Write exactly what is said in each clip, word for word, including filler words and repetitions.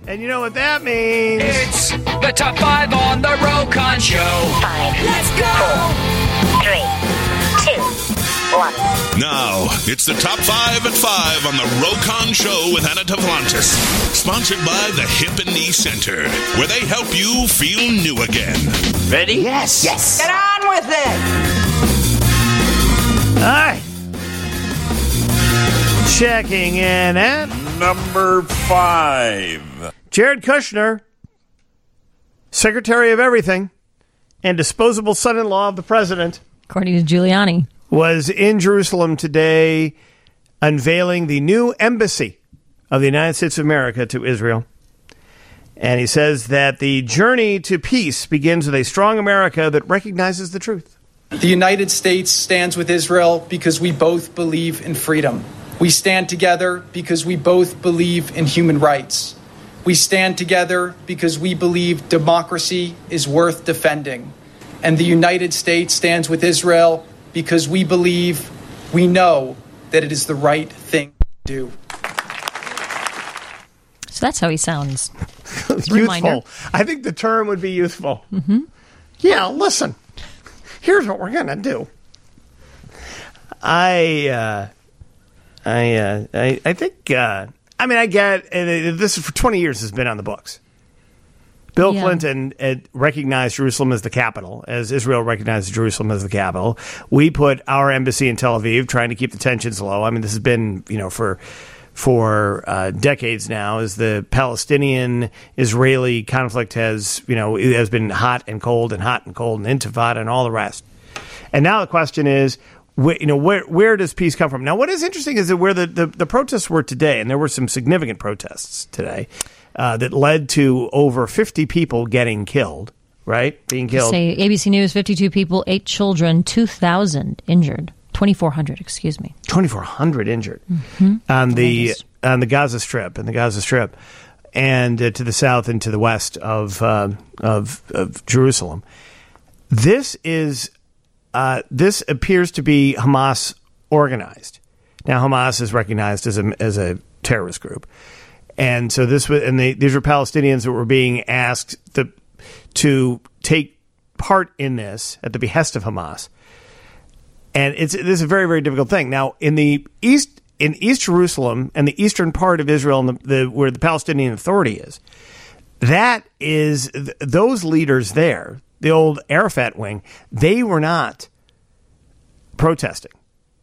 And you know what that means? It's the top five on the Rokon Show. Five. Let's go. Four, three, two, one. Now, it's the top five at five on the Rokon Show with Anna Tavlantis. Sponsored by the Hip and Knee Center, where they help you feel new again. Ready? Yes. Yes. Get on with it. All right. Checking in at number five. Jared Kushner, Secretary of Everything and disposable son-in-law of the president, according to Giuliani, was in Jerusalem today unveiling the new embassy of the United States of America to Israel. And he says that the journey to peace begins with a strong America that recognizes the truth. The United States stands with Israel because we both believe in freedom. We stand together because we both believe in human rights. We stand together because we believe democracy is worth defending. And the United States stands with Israel because we believe, we know that it is the right thing to do. So that's how he sounds. Youthful. Reminder. I think the term would be youthful. Mm-hmm. Yeah, listen. Here's what we're going to do. I, uh, I, uh, I, I think, uh, I mean, I get, and this is for twenty years has been on the books. Bill yeah. Clinton had recognized Jerusalem as the capital, as Israel recognized Jerusalem as the capital. We put our embassy in Tel Aviv, trying to keep the tensions low. I mean, this has been, you know, for for uh, decades now, as the Palestinian-Israeli conflict has, you know, it has been hot and cold and hot and cold and intifada and all the rest. And now the question is, wh- you know, where where does peace come from? Now, what is interesting is that where the, the, the protests were today, and there were some significant protests today, Uh, that led to over fifty people getting killed, right? Being killed. Say A B C News, fifty-two people, eight children, two thousand injured. twenty-four hundred, excuse me. twenty-four hundred injured mm-hmm. on the on the Gaza Strip, in the Gaza Strip, and uh, to the south and to the west of uh, of, of Jerusalem. This is uh, this appears to be Hamas organized. Now, Hamas is recognized as a as a terrorist group. And so this was, and they, these were Palestinians that were being asked to, to take part in this at the behest of Hamas. And it's this is a very, very difficult thing. Now, in the east, in East Jerusalem and the eastern part of Israel, and the, the where the Palestinian Authority is, that is th- those leaders there, the old Arafat wing, they were not protesting.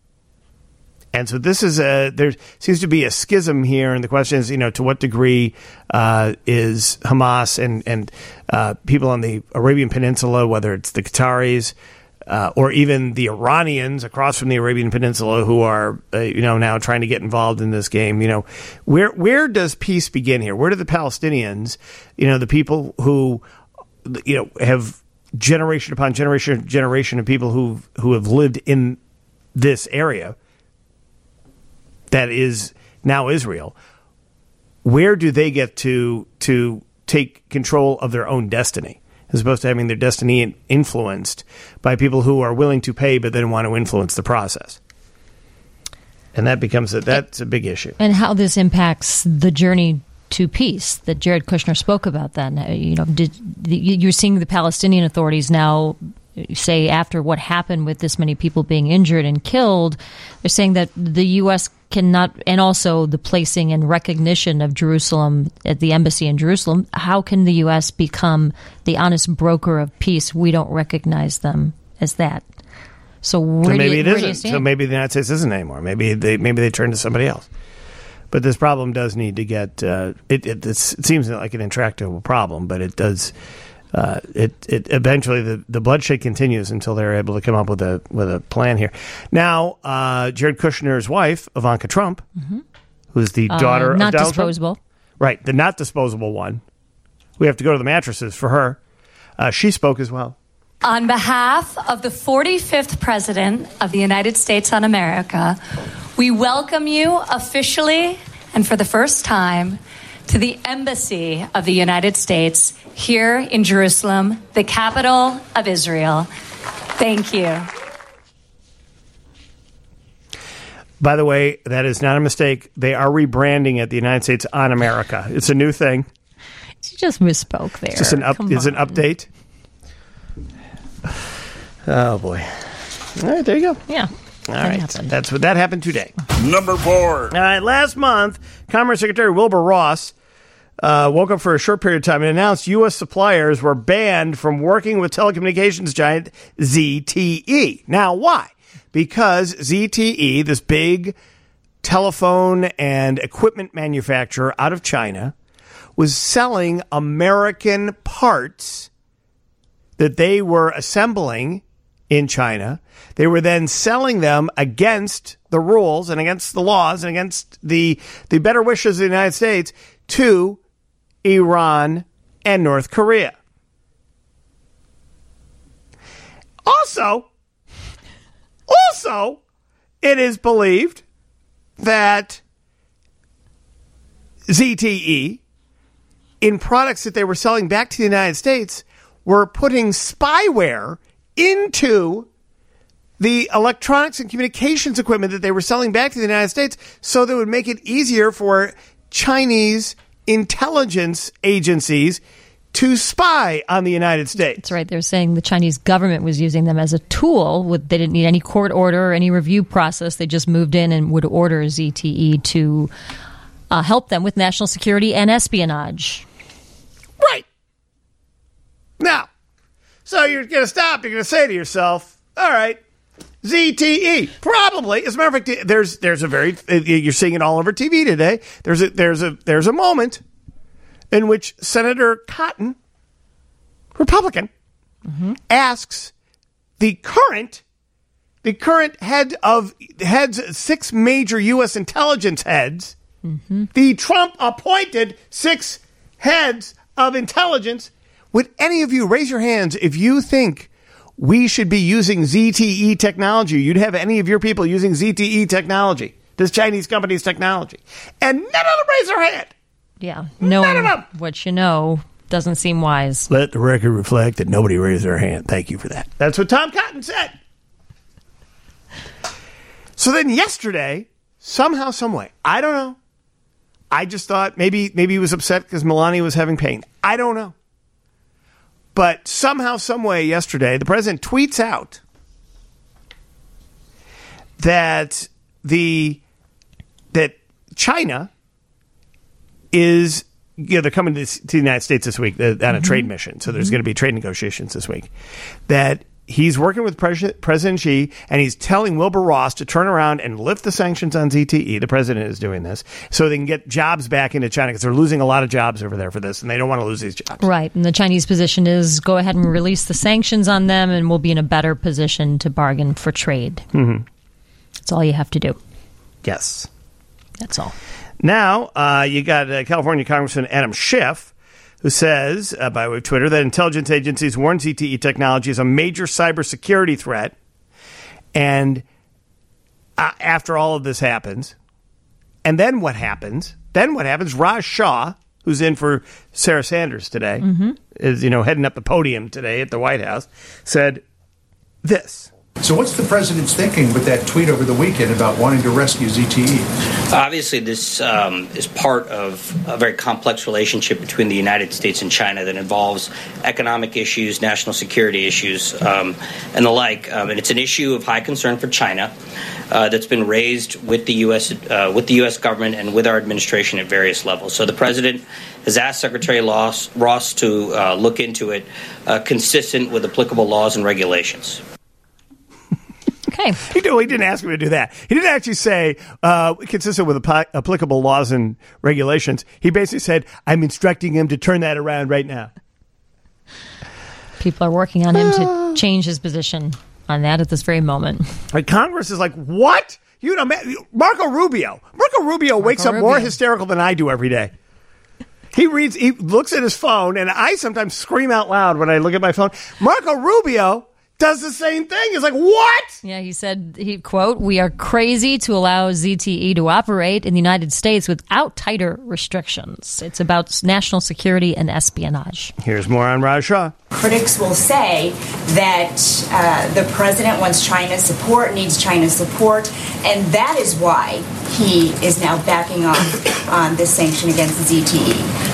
And so this is a, there seems to be a schism here. And the question is, you know, to what degree uh, is Hamas and, and uh, people on the Arabian Peninsula, whether it's the Qataris uh, or even the Iranians across from the Arabian Peninsula who are, uh, you know, now trying to get involved in this game, you know, where where does peace begin here? Where do the Palestinians, you know, the people who, you know, have generation upon generation, generation of people who who have lived in this area that is now Israel, where do they get to to take control of their own destiny, as opposed to having their destiny influenced by people who are willing to pay but then want to influence the process? And that becomes a, that's a big issue. And how this impacts the journey to peace that Jared Kushner spoke about. Then, you know, did you're seeing the Palestinian authorities now say, after what happened with this many people being injured and killed, they're saying that the U S cannot, and also the placing and recognition of Jerusalem at the embassy in Jerusalem, how can the U S become the honest broker of peace? We don't recognize them as that. So where so maybe do you, it where isn't. do you stand? So maybe the United States isn't anymore. Maybe they maybe they turn to somebody else. But this problem does need to get. Uh, it, it, it seems like an intractable problem, but it does. Uh, it it eventually the, the bloodshed continues until they're able to come up with a with a plan here. Now, uh, Jared Kushner's wife, Ivanka Trump, mm-hmm. who's the daughter uh, of not Donald disposable, Trump, right? The not disposable one. We have to go to the mattresses for her. Uh, she spoke as well. On behalf of the forty-fifth President of the United States of America, we welcome you officially and for the first time to the Embassy of the United States here in Jerusalem, the capital of Israel. Thank you. By the way, that is not a mistake. They are rebranding it the United States on America. It's a new thing. She just misspoke there. It's just an up. Come It's an on. update. Oh boy! All right, there you go. Yeah. All right, happened. that's what that happened today. Number four. All right, last month, Commerce Secretary Wilbur Ross uh, woke up for a short period of time and announced U S suppliers were banned from working with telecommunications giant Z T E. Now, why? Because Z T E, this big telephone and equipment manufacturer out of China, was selling American parts that they were assembling in China. They were then selling them against the rules and against the laws and against the, the better wishes of the United States to Iran and North Korea. Also, also, it is believed that Z T E, in products that they were selling back to the United States, were putting spyware into the electronics and communications equipment that they were selling back to the United States so that it would make it easier for Chinese intelligence agencies to spy on the United States. That's right. They're saying the Chinese government was using them as a tool. With, they didn't need any court order or any review process. They just moved in and would order Z T E to uh, help them with national security and espionage. Right. Now, so you're going to stop. You're going to say to yourself, all right, Z T E, probably. As a matter of fact, there's there's a very, you're seeing it all over T V today. There's a, there's a, there's a moment in which Senator Cotton, Republican, mm-hmm. asks the current, the current head of, heads, six major U S intelligence heads, mm-hmm. the Trump-appointed six heads of intelligence, would any of you raise your hands if you think we should be using Z T E technology? You'd have any of your people using Z T E technology, this Chinese company's technology. And none of them raise their hand. Yeah. Knowing what you know doesn't seem wise. Let the record reflect that nobody raised their hand. Thank you for that. That's what Tom Cotton said. So then yesterday, somehow, some way, I don't know. I just thought maybe maybe he was upset because Melania was having pain. I don't know. But somehow, some way yesterday, the president tweets out that the that China is, you know, they're coming to, to the United States this week uh, on a mm-hmm. trade mission. So there's mm-hmm. going to be trade negotiations this week. That he's working with Pres- President Xi, and he's telling Wilbur Ross to turn around and lift the sanctions on Z T E. The president is doing this so they can get jobs back into China because they're losing a lot of jobs over there for this, and they don't want to lose these jobs. Right. And the Chinese position is go ahead and release the sanctions on them, and we'll be in a better position to bargain for trade. Mm-hmm. That's all you have to do. Yes. That's all. Now, uh, you got uh, California Congressman Adam Schiff, who says, uh, by way of Twitter, that intelligence agencies warn Z T E technology is a major cybersecurity threat. And uh, after all of this happens, and then what happens? Then what happens? Raj Shah, who's in for Sarah Sanders today, mm-hmm. is, you know, heading up the podium today at the White House, said this. So what's the president's thinking with that tweet over the weekend about wanting to rescue Z T E? Obviously, this um, is part of a very complex relationship between the United States and China that involves economic issues, national security issues, um, and the like. Um, and it's an issue of high concern for China uh, that's been raised with the U S uh, with the U S government and with our administration at various levels. So the president has asked Secretary Ross, Ross to uh, look into it, uh, consistent with applicable laws and regulations. Okay. He, he didn't ask me to do that. He didn't actually say, uh, consistent with ap- applicable laws and regulations. He basically said, I'm instructing him to turn that around right now. People are working on him to change his position on that at this very moment. Like Congress is like, what? You know, Marco Rubio. Marco Rubio Marco wakes up Rubio. more hysterical than I do every day. He reads, he looks at his phone, and I sometimes scream out loud when I look at my phone. Marco Rubio does the same thing. It's like, what? Yeah, he said, he quote, we are crazy to allow Z T E to operate in the United States without tighter restrictions. It's about national security and espionage. Here's more on Raj Shah. Critics will say that uh, the president wants China's support, needs China's support, and that is why he is now backing off on this sanction against Z T E.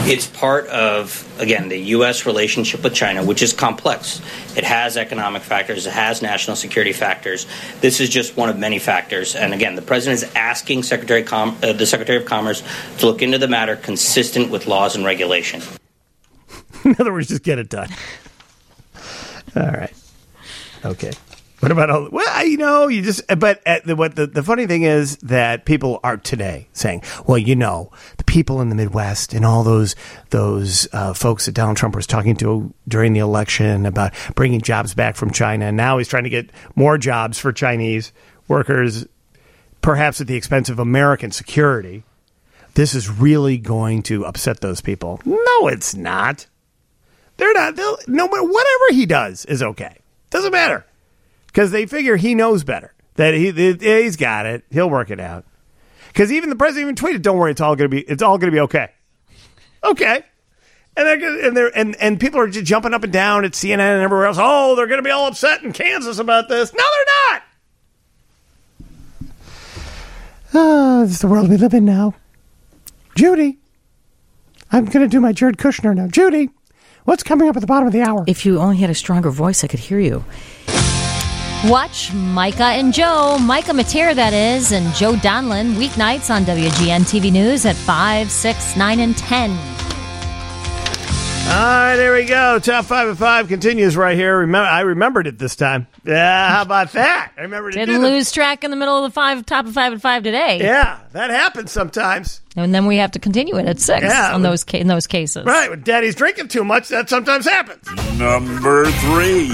It's part of, again, the U S relationship with China, which is complex. It has economic factors. It has national security factors. This is just one of many factors. And again, the president is asking Secretary Com- uh, the Secretary of Commerce to look into the matter consistent with laws and regulation. In other words, just get it done. All right. Okay. What about all? Well, you know, you just. But at the, what the, the funny thing is that people are today saying, well, you know, the people in the Midwest and all those those uh, folks that Donald Trump was talking to during the election about bringing jobs back from China, and now he's trying to get more jobs for Chinese workers, perhaps at the expense of American security. This is really going to upset those people. No, it's not. They're not. They'll, no matter whatever he does is okay. Doesn't matter. Because they figure he knows better. That he he's got it. He'll work it out. Because even the president even tweeted, "Don't worry, it's all gonna be it's all gonna be okay." Okay, and they're gonna, and they're and, and people are just jumping up and down at C N N and everywhere else. Oh, they're gonna be all upset in Kansas about this. No, they're not. Oh, this is the world we live in now. Judy, I'm gonna do my Jared Kushner now. Judy, what's coming up at the bottom of the hour? If you only had a stronger voice, I could hear you. Watch Micah and Joe, Micah Mateer, that is, and Joe Donlin, weeknights on W G N T V News at five, six, nine, and ten. All right, there we go. Top five at five continues right here. Remember, I remembered it this time. Yeah, how about that? I remembered it. Didn't lose track in the middle of the five, top of five at five today. Yeah, that happens sometimes. And then we have to continue it at six yeah, on those ca- in those cases. Right, when Daddy's drinking too much, that sometimes happens. Number three.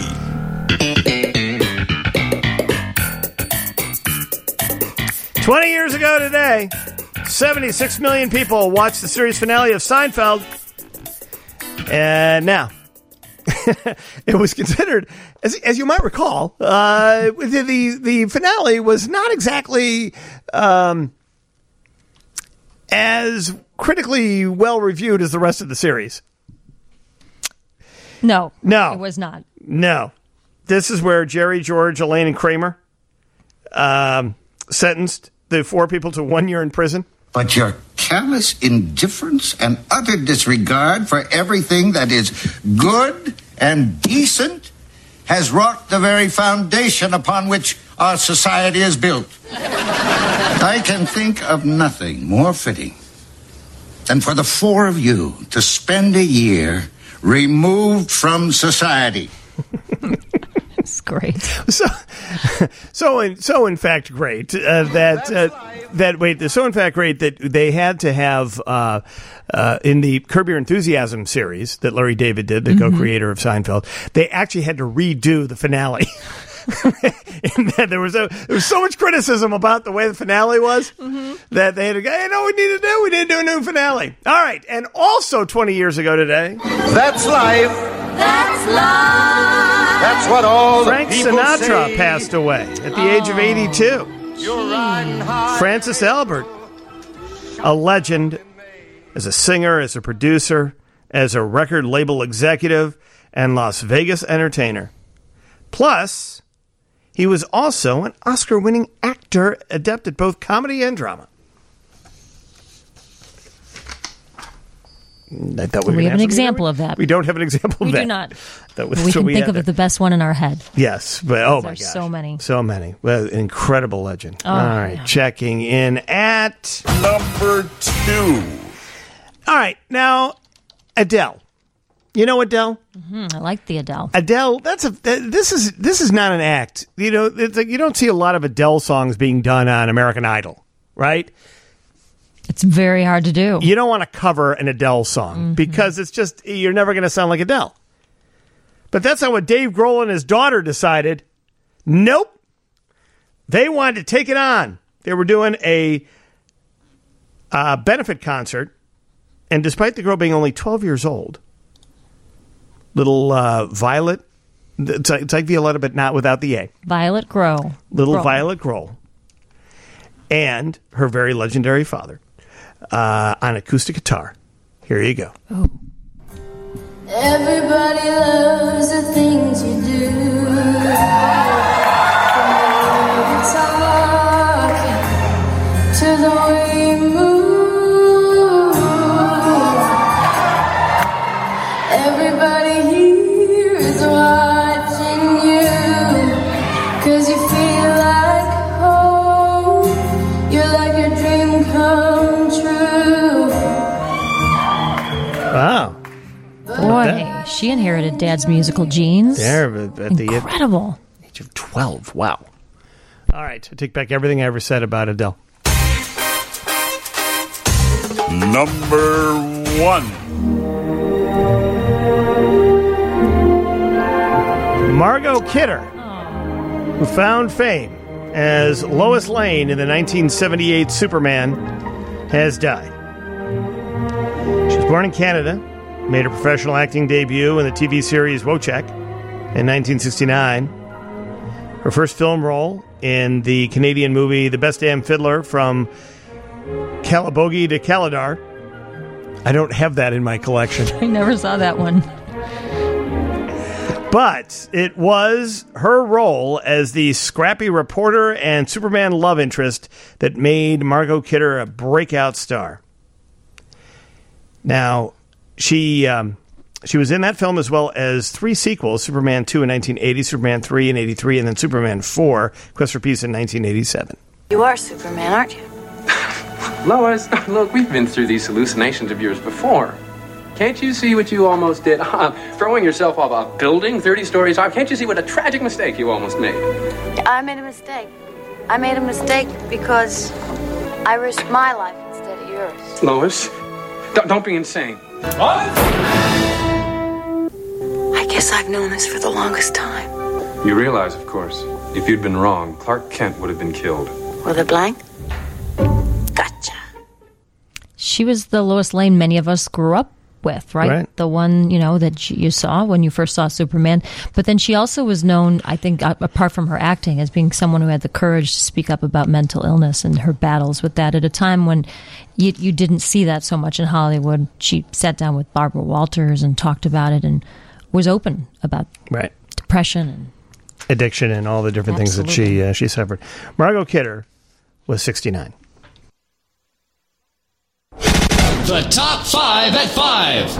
twenty years ago today, seventy-six million people watched the series finale of Seinfeld. And now, it was considered, as, as you might recall, uh, the, the the finale was not exactly um, as critically well reviewed as the rest of the series. No. No. It was not. No. This is where Jerry, George, Elaine, and Kramer um, sentenced the four people to one year in prison. But your callous indifference and utter disregard for everything that is good and decent has rocked the very foundation upon which our society is built. I can think of nothing more fitting than for the four of you to spend a year removed from society. It's great. So, so in so in fact, great uh, that uh, that wait. So in fact, great that they had to have uh, uh, in the Curb Your Enthusiasm series that Larry David did, the mm-hmm. co-creator of Seinfeld. They actually had to redo the finale. And that there was a, there was so much criticism about the way the finale was mm-hmm. that they had to go, hey, no, we need to do, we need to do a new finale. All right, and also twenty years ago today, that's life. That's life. That's what all Frank the people Sinatra say. passed away at the age of eighty-two. Francis Albert, a legend as a singer, as a producer, as a record label executive, and Las Vegas entertainer. Plus, he was also an Oscar-winning actor, adept at both comedy and drama. I thought we, we have an have example of that. We don't have an example we of that. We do not. That was we can we think had of there. the best one in our head. Yes, but oh my gosh, so many, so many. Well, incredible legend. Oh, All right, yeah. checking in at number two. All right, now Adele. You know Adele? Mm-hmm. I like the Adele. Adele. That's a. This is this is not an act. You know, it's like you don't see a lot of Adele songs being done on American Idol, right? It's very hard to do. You don't want to cover an Adele song mm-hmm. because it's just, you're never going to sound like Adele. But that's not what Dave Grohl and his daughter decided. Nope. They wanted to take it on. They were doing a uh, benefit concert, and despite the girl being only twelve years old, little uh, Violet, it's like, it's like Violetta, but not without the A. Violet Grohl. Little Grohl. Violet Grohl. And her very legendary father. Uh, on acoustic guitar. Here you go. Oh. Everybody loves the things you do. From the talk to the way you move. Wow. Boy, she inherited Dad's musical genes. There, at, at the Incredible. age of twelve. Wow. All right, I take back everything I ever said about Adele. Number one. Margot Kidder, who found fame as Lois Lane in the nineteen seventy-eight Superman, has died. She was born in Canada, made her professional acting debut in the T V series Wojciech in nineteen sixty-nine. Her first film role in the Canadian movie The Best Damn Fiddler, From Calabogie to Caladar. I don't have that in my collection. I never saw that one. But it was her role as the scrappy reporter and Superman love interest that made Margot Kidder a breakout star. Now, she um, she was in that film as well as three sequels, Superman two in nineteen eighty, Superman three in eighty-three, and then Superman four, Quest for Peace in nineteen eighty-seven. You are Superman, aren't you? Lois, look, we've been through these hallucinations of yours before. Can't you see what you almost did? Uh, throwing yourself off a building thirty stories high. Can't you see what a tragic mistake you almost made? I made a mistake. I made a mistake because I risked my life instead of yours. Lois, don't, don't be insane. What? I guess I've known this for the longest time. You realize, of course, if you'd been wrong, Clark Kent would have been killed. With a blank? She was the Lois Lane many of us grew up with, right? Right. The one, you know, that you saw when you first saw Superman. But then she also was known, I think, apart from her acting, as being someone who had the courage to speak up about mental illness and her battles with that at a time when you, you didn't see that so much in Hollywood. She sat down with Barbara Walters and talked about it and was open about right. depression and addiction and all the different Absolutely. things that she uh, she suffered. Margot Kidder was sixty-nine. The top five at five.